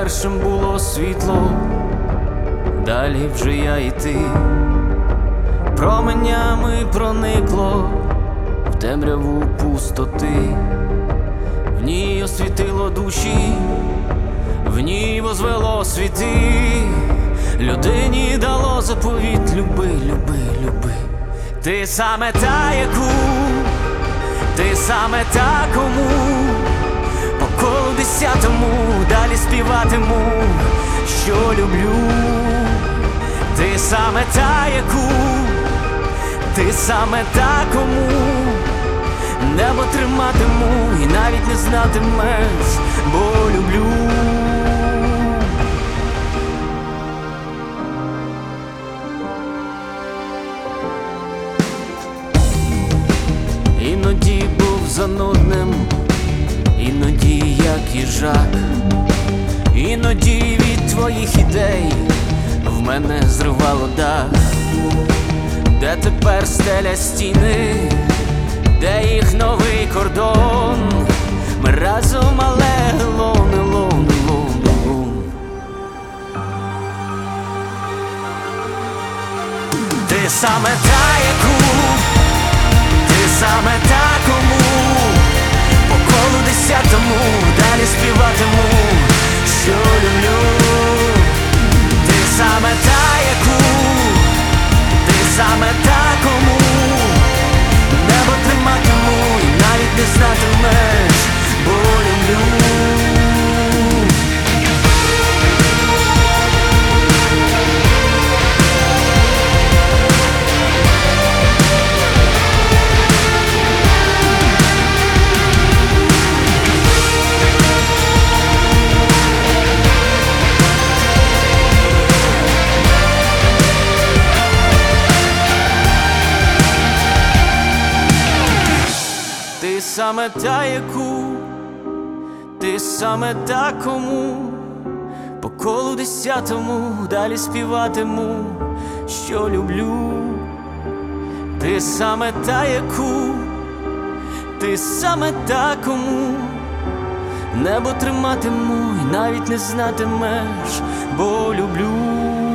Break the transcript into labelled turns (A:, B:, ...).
A: першим було світло, далі вже я і ти. Променями проникло в темряву пустоти, в ній освітило душі, в ній возвело світи. Людині дало заповіт: люби, люби, люби. Ти саме та, яку, ти саме та, кому по колу 10-му далі співатиму, що люблю. Ти саме та, яку, ти саме та, кому небо триматиму і навіть не знатимеш, бо люблю. Іноді був занудним, іноді як їжак, іноді від твоїх ідей в мене зривало дах. Де тепер стеля стіни, де їх новий кордон? Ми разом, але alone, alone, alone, alone. Ти саме та, яку, ти саме та, кому по колу 10-му далі співатиму, що люблю. Ти саме та, яку, ти саме та, кому небо триматиму і навіть не знатимеш, бо люблю. Ти саме та, яку, ти саме та, кому по колу 10-му далі співатиму, що люблю. Ти саме та, яку, ти саме та, кому небо триматиму і навіть не знатимеш, бо люблю.